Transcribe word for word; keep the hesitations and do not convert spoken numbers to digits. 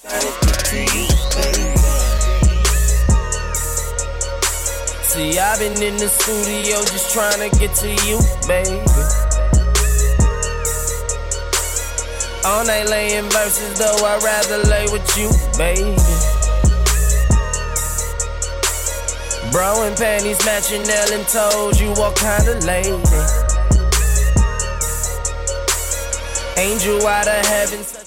to you, baby. See, I've been in the studio just trying to get to you, baby. All night laying verses, though I'd rather lay with you, baby. Bro and panties matching nail and toes, you all kinda lady. Angel out of heaven.